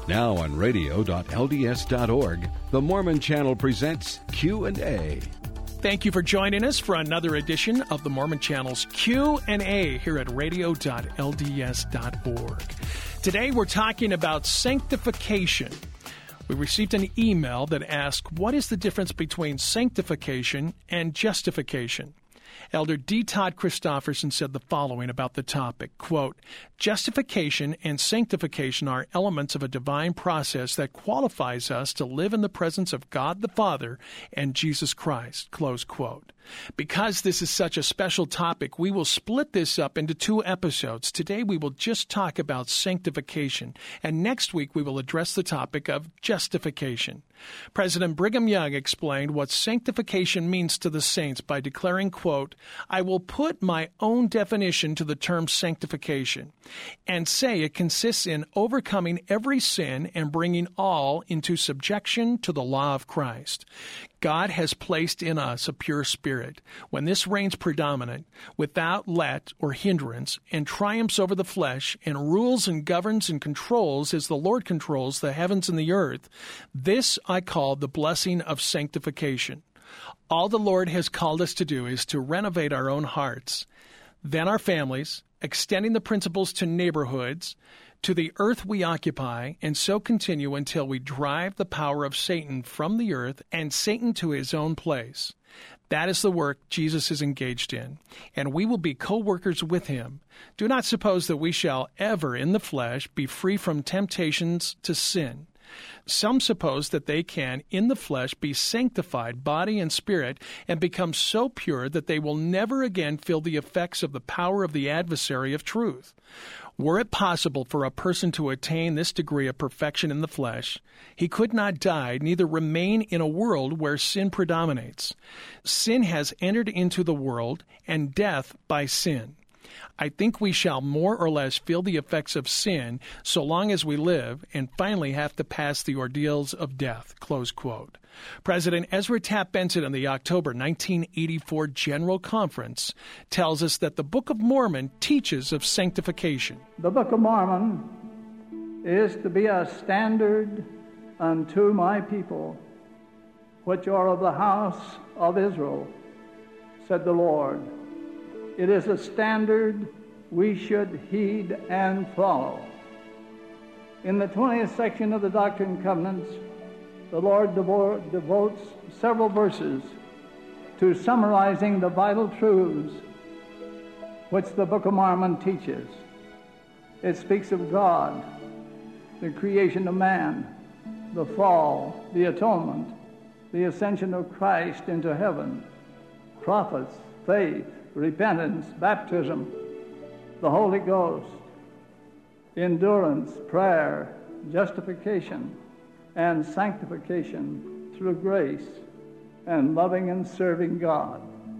Now on radio.lds.org, the Mormon Channel presents Q&A. Thank you for joining us for another edition of the Mormon Channel's Q&A here at radio.lds.org. Today we're talking about sanctification. We received an email that asked, what is the difference between sanctification and justification? Elder D. Todd Christofferson said the following about the topic, quote, justification and sanctification are elements of a divine process that qualifies us to live in the presence of God the Father and Jesus Christ, close quote. Because this is such a special topic, we will split this up into 2 episodes. Today we will just talk about sanctification, and next week we will address the topic of justification. President Brigham Young explained what sanctification means to the saints by declaring, quote, I will put my own definition to the term sanctification and say it consists in overcoming every sin and bringing all into subjection to the law of Christ. God has placed in us a pure spirit. When this reigns predominant, without let or hindrance, and triumphs over the flesh, and rules and governs and controls as the Lord controls the heavens and the earth, this I call the blessing of sanctification. All the Lord has called us to do is to renovate our own hearts, then our families, extending the principles to neighborhoods, to the earth we occupy, and so continue until we drive the power of Satan from the earth and Satan to his own place. That is the work Jesus is engaged in, and we will be co-workers with him. Do not suppose that we shall ever in the flesh be free from temptations to sin. Some suppose that they can, in the flesh, be sanctified, body and spirit, and become so pure that they will never again feel the effects of the power of the adversary of truth. Were it possible for a person to attain this degree of perfection in the flesh, he could not die, neither remain in a world where sin predominates. Sin has entered into the world, and death by sin. I think we shall more or less feel the effects of sin so long as we live and finally have to pass the ordeals of death, close quote. President Ezra Taft Benson in the October 1984 General Conference tells us that the Book of Mormon teaches of sanctification. The Book of Mormon is to be a standard unto my people, which are of the house of Israel, said the Lord. It is a standard we should heed and follow. In the 20th section of the Doctrine and Covenants, the Lord devotes several verses to summarizing the vital truths which the Book of Mormon teaches. It speaks of God, the creation of man, the fall, the atonement, the ascension of Christ into heaven, prophets, faith, repentance, baptism, the Holy Ghost, endurance, prayer, justification, and sanctification through grace, and loving and serving God.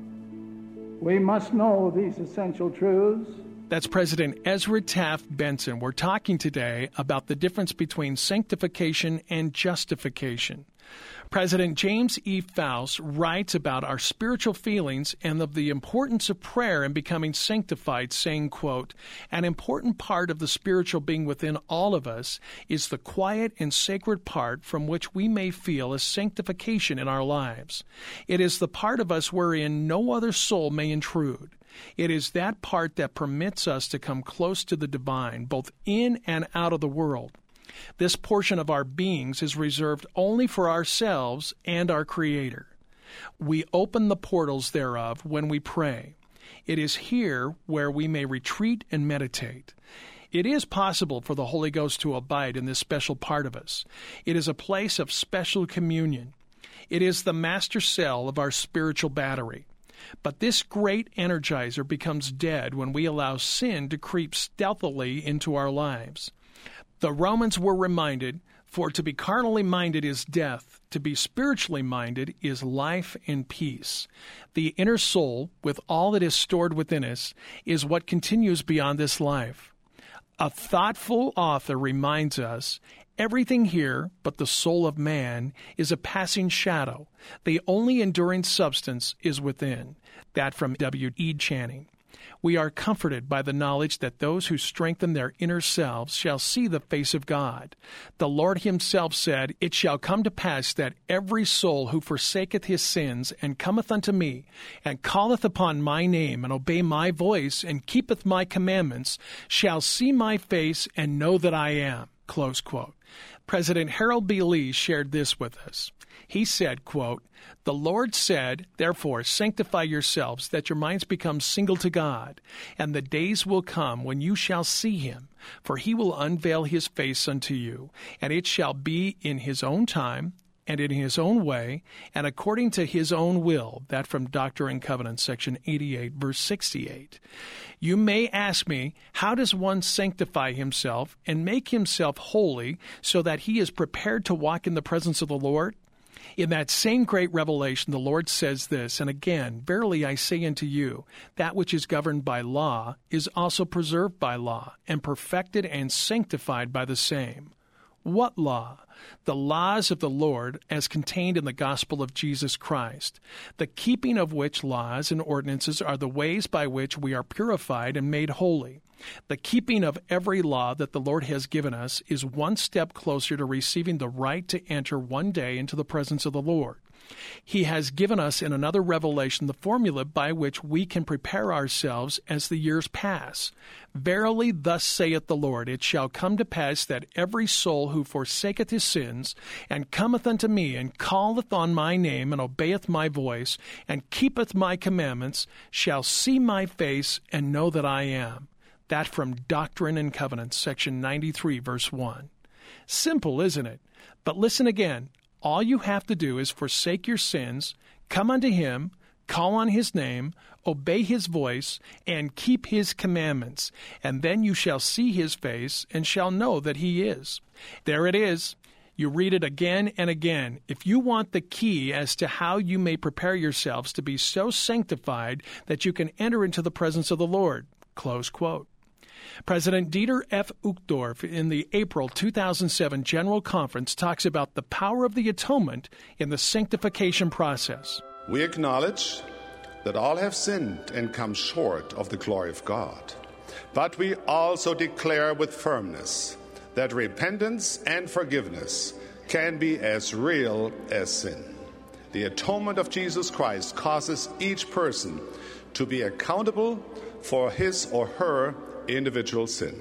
We must know these essential truths. That's President Ezra Taft Benson. We're talking today about the difference between sanctification and justification. President James E. Faust writes about our spiritual feelings and of the importance of prayer and becoming sanctified, saying, quote, an important part of the spiritual being within all of us is the quiet and sacred part from which we may feel a sanctification in our lives. It is the part of us wherein no other soul may intrude. It is that part that permits us to come close to the divine, both in and out of the world. This portion of our beings is reserved only for ourselves and our Creator. We open the portals thereof when we pray. It is here where we may retreat and meditate. It is possible for the Holy Ghost to abide in this special part of us. It is a place of special communion. It is the master cell of our spiritual battery. But this great energizer becomes dead when we allow sin to creep stealthily into our lives. The Romans were reminded, for to be carnally minded is death, to be spiritually minded is life and peace. The inner soul, with all that is stored within us, is what continues beyond this life. A thoughtful author reminds us, everything here but the soul of man is a passing shadow. The only enduring substance is within. That from W. E. Channing. We are comforted by the knowledge that those who strengthen their inner selves shall see the face of God. The Lord himself said, "It shall come to pass that every soul who forsaketh his sins, and cometh unto me, and calleth upon my name, and obey my voice, and keepeth my commandments, shall see my face, and know that I am." Close quote. President Harold B. Lee shared this with us. He said, quote, "The Lord said, therefore sanctify yourselves, that your minds become single to God. And the days will come when you shall see him, for he will unveil his face unto you, and it shall be in his own time, and in his own way, and according to his own will." That from Doctrine and Covenants, section 88, verse 68. You may ask me, how does one sanctify himself and make himself holy so that he is prepared to walk in the presence of the Lord? In that same great revelation, the Lord says this, "And again, verily I say unto you, that which is governed by law is also preserved by law, and perfected and sanctified by the same." What law? The laws of the Lord as contained in the gospel of Jesus Christ, the keeping of which laws and ordinances are the ways by which we are purified and made holy. The keeping of every law that the Lord has given us is one step closer to receiving the right to enter one day into the presence of the Lord. He has given us in another revelation the formula by which we can prepare ourselves as the years pass. "Verily, thus saith the Lord, it shall come to pass that every soul who forsaketh his sins, and cometh unto me, and calleth on my name, and obeyeth my voice, and keepeth my commandments, shall see my face, and know that I am." That from Doctrine and Covenants, section 93, verse 1. Simple, isn't it? But listen again. All you have to do is forsake your sins, come unto him, call on his name, obey his voice, and keep his commandments, and then you shall see his face and shall know that he is. There it is. You read it again and again. If you want the key as to how you may prepare yourselves to be so sanctified that you can enter into the presence of the Lord. Close quote. President Dieter F. Uchtdorf in the April 2007 General Conference talks about the power of the atonement in the sanctification process. We acknowledge that all have sinned and come short of the glory of God. But we also declare with firmness that repentance and forgiveness can be as real as sin. The atonement of Jesus Christ causes each person to be accountable for his or her individual sin.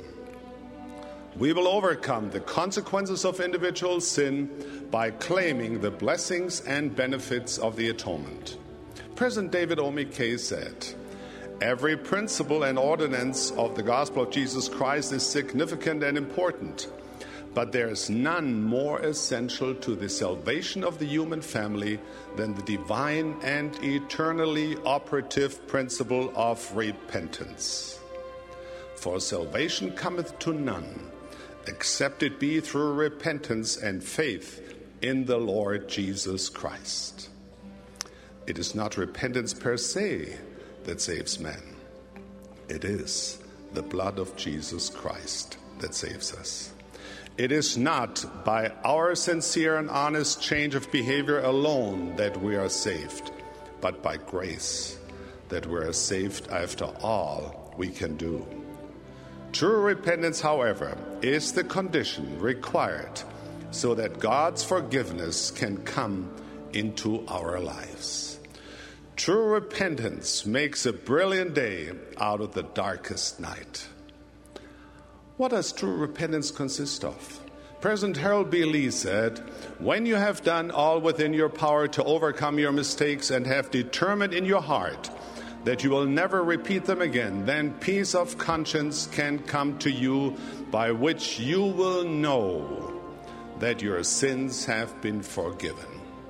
We will overcome the consequences of individual sin by claiming the blessings and benefits of the atonement. President David O. McKay said, "Every principle and ordinance of the gospel of Jesus Christ is significant and important, but there is none more essential to the salvation of the human family than the divine and eternally operative principle of repentance. For salvation cometh to none, except it be through repentance and faith in the Lord Jesus Christ." It is not repentance per se that saves man. It is the blood of Jesus Christ that saves us. It is not by our sincere and honest change of behavior alone that we are saved, but by grace that we are saved after all we can do. True repentance, however, is the condition required so that God's forgiveness can come into our lives. True repentance makes a brilliant day out of the darkest night. What does true repentance consist of? President Harold B. Lee said, "When you have done all within your power to overcome your mistakes and have determined in your heart that you will never repeat them again, then peace of conscience can come to you, by which you will know that your sins have been forgiven."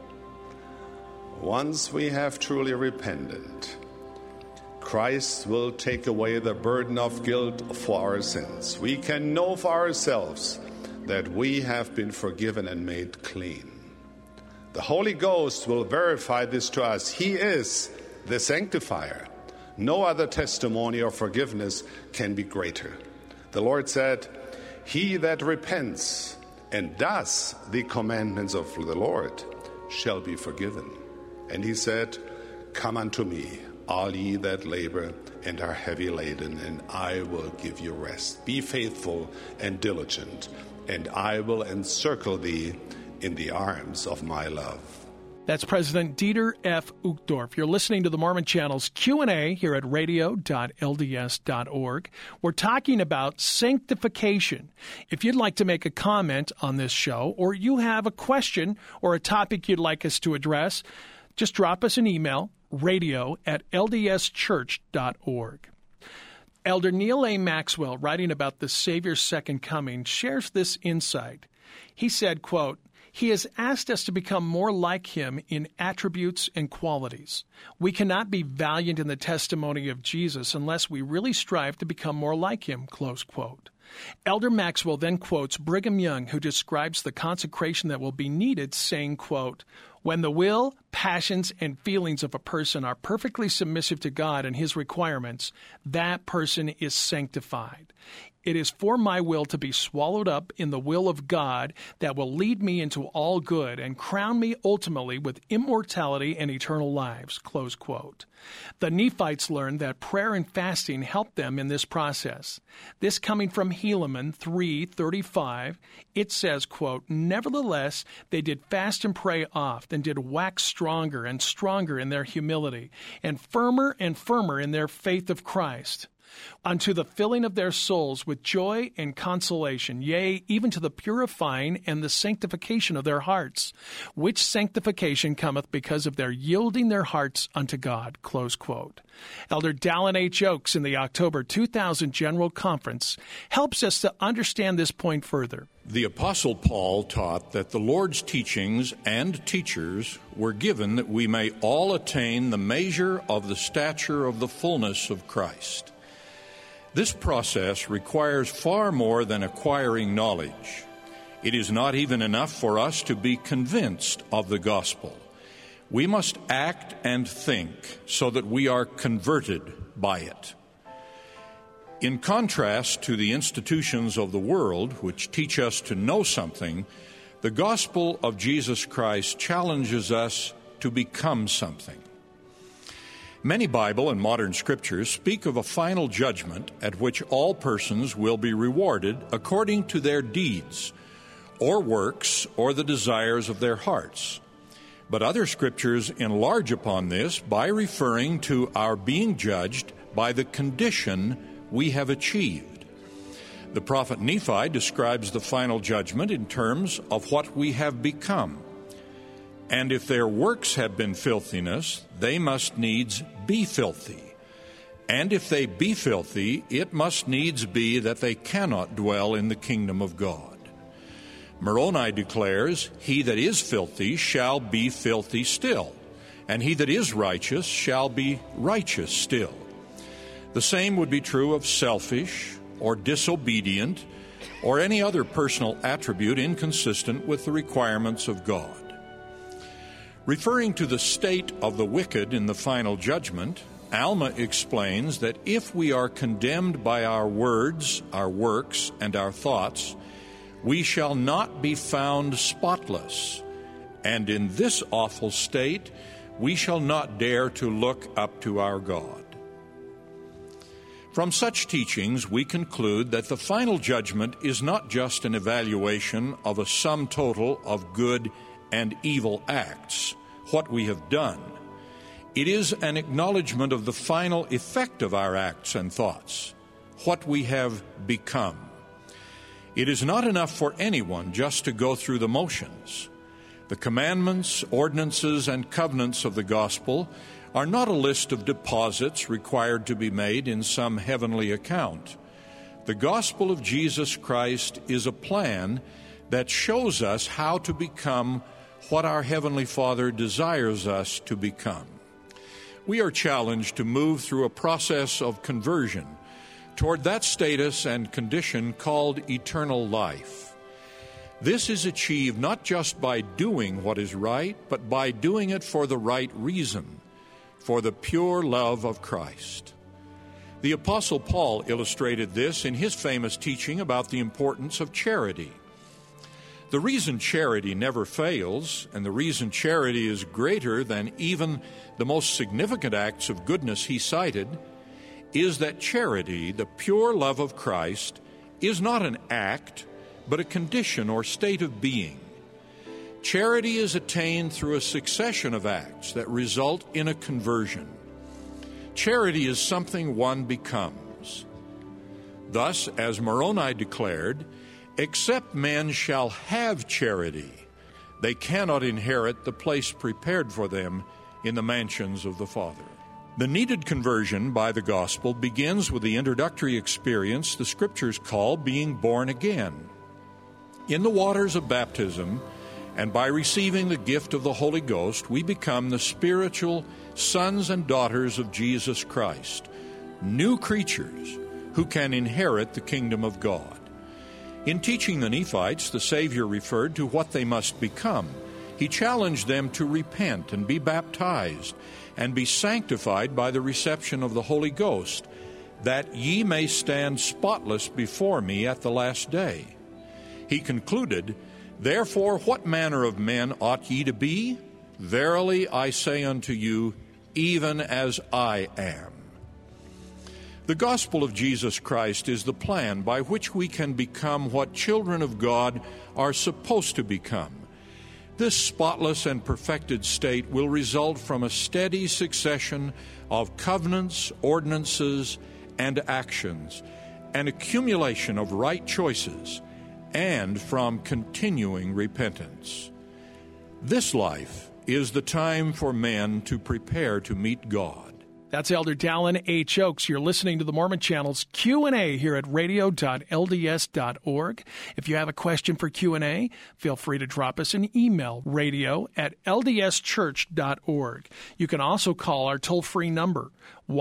Once we have truly repented, Christ will take away the burden of guilt for our sins. We can know for ourselves that we have been forgiven and made clean. The Holy Ghost will verify this to us. He is the sanctifier. No other testimony of forgiveness can be greater. The Lord said, "He that repents and does the commandments of the Lord shall be forgiven." And he said, "Come unto me, all ye that labor and are heavy laden, and I will give you rest. Be faithful and diligent, and I will encircle thee in the arms of my love. That's President Dieter F. Uchtdorf. You're listening to the Mormon Channel's Q&A here at radio.lds.org. We're talking about sanctification. If you'd like to make a comment on this show, or you have a question or a topic you'd like us to address, just drop us an email, radio@ldschurch.org. Elder Neal A. Maxwell, writing about the Savior's second coming, shares this insight. He said, quote, "He has asked us to become more like him in attributes and qualities. We cannot be valiant in the testimony of Jesus unless we really strive to become more like him," close quote. Elder Maxwell then quotes Brigham Young, who describes the consecration that will be needed, saying, quote, "When the will, passions, and feelings of a person are perfectly submissive to God and his requirements, that person is sanctified. It is for my will to be swallowed up in the will of God that will lead me into all good and crown me ultimately with immortality and eternal lives," close quote. The Nephites learned that prayer and fasting helped them in this process. This coming from Helaman 3:35, it says, quote, "Nevertheless, they did fast and pray oft, and did wax stronger and stronger in their humility, and firmer in their faith of Christ, unto the filling of their souls with joy and consolation, yea, even to the purifying and the sanctification of their hearts, which sanctification cometh because of their yielding their hearts unto God," close quote. Elder Dallin H. Oaks in the October 2000 General Conference helps us to understand this point further. The Apostle Paul taught that the Lord's teachings and teachers were given that we may all attain the measure of the stature of the fullness of Christ. This process requires far more than acquiring knowledge. It is not even enough for us to be convinced of the gospel. We must act and think so that we are converted by it. In contrast to the institutions of the world, which teach us to know something, the gospel of Jesus Christ challenges us to become something. Many Bible and modern scriptures speak of a final judgment at which all persons will be rewarded according to their deeds, or works, or the desires of their hearts. But other scriptures enlarge upon this by referring to our being judged by the condition we have achieved. The prophet Nephi describes the final judgment in terms of what we have become. And if their works have been filthiness, they must needs be filthy. And if they be filthy, it must needs be that they cannot dwell in the kingdom of God. Moroni declares, "He that is filthy shall be filthy still, and he that is righteous shall be righteous still." The same would be true of selfish or disobedient or any other personal attribute inconsistent with the requirements of God. Referring to the state of the wicked in the final judgment, Alma explains that if we are condemned by our words, our works, and our thoughts, we shall not be found spotless, and in this awful state we shall not dare to look up to our God. From such teachings, we conclude that the final judgment is not just an evaluation of a sum total of good and evil acts, what we have done. It is an acknowledgement of the final effect of our acts and thoughts, what we have become. It is not enough for anyone just to go through the motions. The commandments, ordinances, and covenants of the gospel are not a list of deposits required to be made in some heavenly account. The gospel of Jesus Christ is a plan that shows us how to become what our Heavenly Father desires us to become. We are challenged to move through a process of conversion toward that status and condition called eternal life. This is achieved not just by doing what is right, but by doing it for the right reason, for the pure love of Christ. The Apostle Paul illustrated this in his famous teaching about the importance of charity. The reason charity never fails, and the reason charity is greater than even the most significant acts of goodness he cited, is that charity, the pure love of Christ, is not an act, but a condition or state of being. Charity is attained through a succession of acts that result in a conversion. Charity is something one becomes. Thus, as Moroni declared, except men shall have charity, they cannot inherit the place prepared for them in the mansions of the Father. The needed conversion by the gospel begins with the introductory experience the Scriptures call being born again. In the waters of baptism, and by receiving the gift of the Holy Ghost, we become the spiritual sons and daughters of Jesus Christ, new creatures who can inherit the kingdom of God. In teaching the Nephites, the Savior referred to what they must become. He challenged them to repent and be baptized and be sanctified by the reception of the Holy Ghost, that ye may stand spotless before me at the last day. He concluded, Therefore, what manner of men ought ye to be? Verily I say unto you, even as I am. The gospel of Jesus Christ is the plan by which we can become what children of God are supposed to become. This spotless and perfected state will result from a steady succession of covenants, ordinances, and actions, an accumulation of right choices, and from continuing repentance. This life is the time for men to prepare to meet God. That's Elder Dallin H. Oaks. You're listening to the Mormon Channel's Q&A here at radio.lds.org. If you have a question for Q&A, feel free to drop us an email, radio@ldschurch.org. You can also call our toll-free number,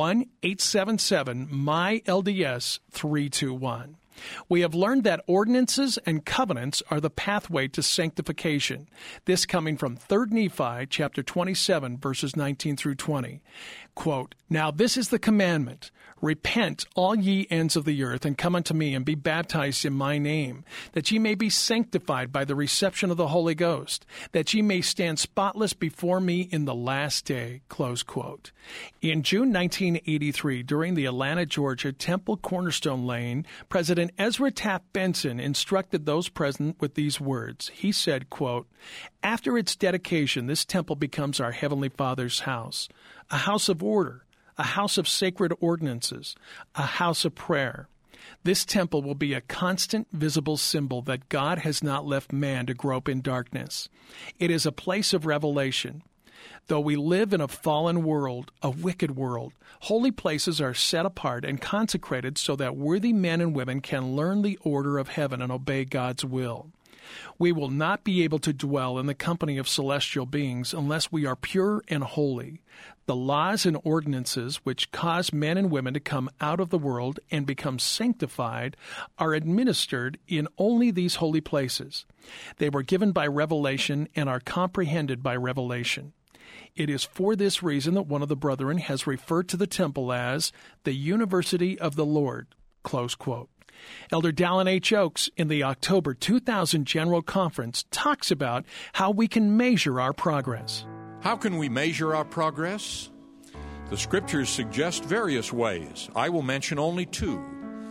1-877-MY-LDS-321. We have learned that ordinances and covenants are the pathway to sanctification. This coming from 3 Nephi chapter 27, verses 19 through 20. Quote, Now this is the commandment. Repent, all ye ends of the earth, and come unto me, and be baptized in my name, that ye may be sanctified by the reception of the Holy Ghost, that ye may stand spotless before me in the last day. Close quote. In June 1983, during the Atlanta, Georgia Temple Cornerstone Laying, President Ezra Taft Benson instructed those present with these words. He said, quote, After its dedication, this temple becomes our Heavenly Father's house, a house of order, a house of sacred ordinances, a house of prayer. This temple will be a constant, visible symbol that God has not left man to grope in darkness. It is a place of revelation. Though we live in a fallen world, a wicked world, holy places are set apart and consecrated so that worthy men and women can learn the order of heaven and obey God's will. We will not be able to dwell in the company of celestial beings unless we are pure and holy. The laws and ordinances which cause men and women to come out of the world and become sanctified are administered in only these holy places. They were given by revelation and are comprehended by revelation. It is for this reason that one of the brethren has referred to the temple as the University of the Lord. Close quote. Elder Dallin H. Oaks in the October 2000 General Conference talks about how we can measure our progress. How can we measure our progress? The Scriptures suggest various ways. I will mention only two.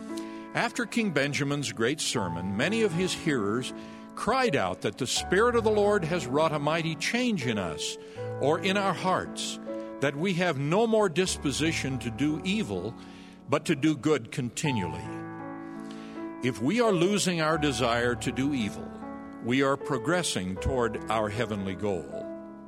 After King Benjamin's great sermon, many of his hearers cried out that the Spirit of the Lord has wrought a mighty change in us, or in our hearts, that we have no more disposition to do evil, but to do good continually. If we are losing our desire to do evil, we are progressing toward our heavenly goal.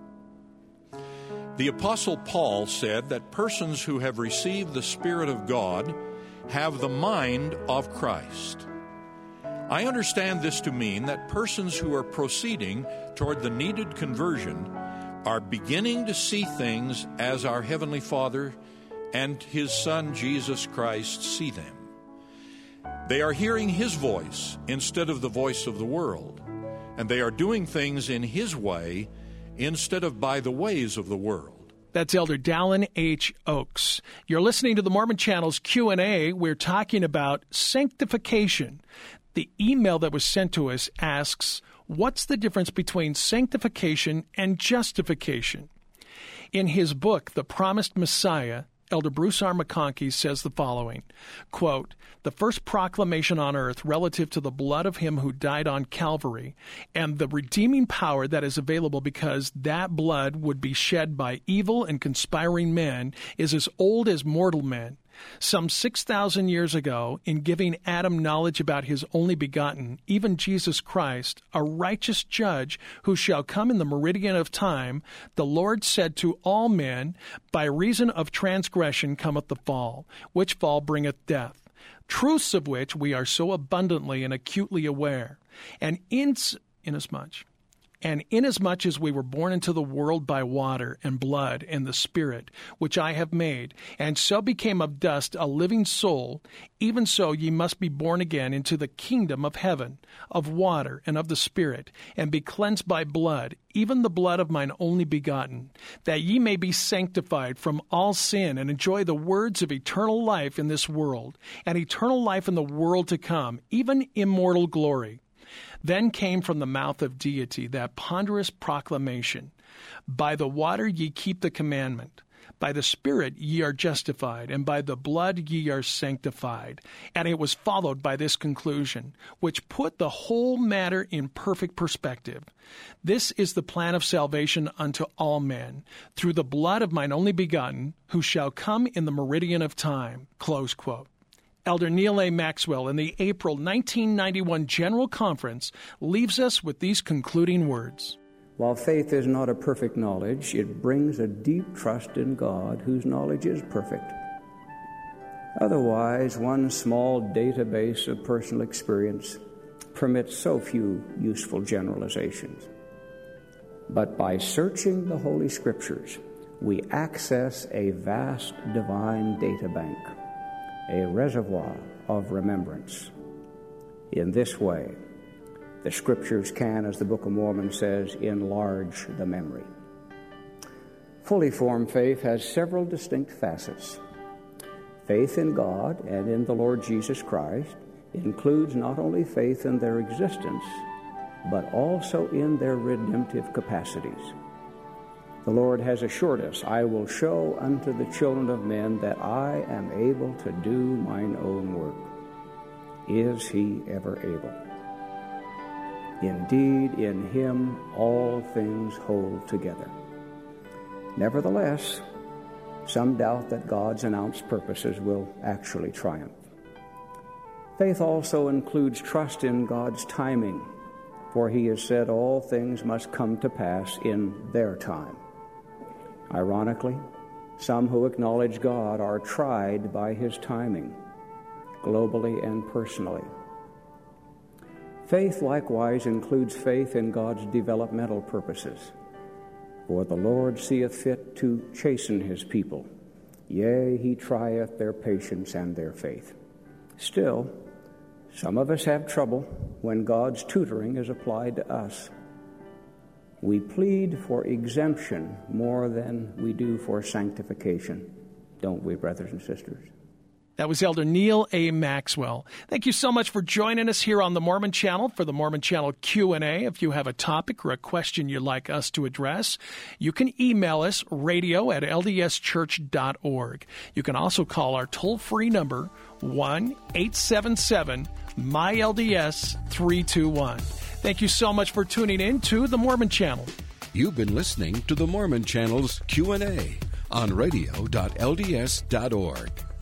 The Apostle Paul said that persons who have received the Spirit of God have the mind of Christ. I understand this to mean that persons who are proceeding toward the needed conversion are beginning to see things as our Heavenly Father and His Son Jesus Christ see them. They are hearing His voice instead of the voice of the world, and they are doing things in His way instead of by the ways of the world. That's Elder Dallin H. Oaks. You're listening to the Mormon Channel's Q&A. We're talking about sanctification. The email that was sent to us asks, what's the difference between sanctification and justification? In his book, The Promised Messiah, Elder Bruce R. McConkie says the following, quote, "The first proclamation on earth relative to the blood of him who died on Calvary and the redeeming power that is available because that blood would be shed by evil and conspiring men is as old as mortal men. Some 6,000 years ago, in giving Adam knowledge about his only begotten, even Jesus Christ, a righteous judge who shall come in the meridian of time, the Lord said to all men, By reason of transgression cometh the fall, which fall bringeth death. Truths of which we are so abundantly and acutely aware. And inasmuch as we were born into the world by water and blood and the Spirit, which I have made, and so became of dust a living soul, even so ye must be born again into the kingdom of heaven, of water and of the Spirit, and be cleansed by blood, even the blood of mine only begotten, that ye may be sanctified from all sin and enjoy the words of eternal life in this world, and eternal life in the world to come, even immortal glory. Then came from the mouth of deity that ponderous proclamation, By the water ye keep the commandment, by the Spirit ye are justified, and by the blood ye are sanctified. And it was followed by this conclusion, which put the whole matter in perfect perspective. This is the plan of salvation unto all men, through the blood of mine only begotten, who shall come in the meridian of time." Close quote. Elder Neal A. Maxwell in the April 1991 General Conference leaves us with these concluding words. While faith is not a perfect knowledge, it brings a deep trust in God, whose knowledge is perfect. Otherwise, one small database of personal experience permits so few useful generalizations. But by searching the Holy Scriptures, we access a vast divine databank, a reservoir of remembrance. In this way, the Scriptures can, as the Book of Mormon says, enlarge the memory. Fully formed faith has several distinct facets. Faith in God and in the Lord Jesus Christ includes not only faith in their existence, but also in their redemptive capacities. The Lord has assured us, "I will show unto the children of men that I am able to do mine own work." Is he ever able? Indeed, in him all things hold together. Nevertheless, some doubt that God's announced purposes will actually triumph. Faith also includes trust in God's timing, for he has said all things must come to pass in their time. Ironically, some who acknowledge God are tried by his timing, globally and personally. Faith likewise includes faith in God's developmental purposes. For the Lord seeth fit to chasten his people. Yea, he trieth their patience and their faith. Still, some of us have trouble when God's tutoring is applied to us. We plead for exemption more than we do for sanctification, don't we, brothers and sisters? That was Elder Neal A. Maxwell. Thank you so much for joining us here on the Mormon Channel for the Mormon Channel Q&A. If you have a topic or a question you'd like us to address, you can email us, radio@ldschurch.org. You can also call our toll-free number, 1-877-MY-LDS-321. Thank you so much for tuning in to the Mormon Channel. You've been listening to the Mormon Channel's Q&A on radio.lds.org.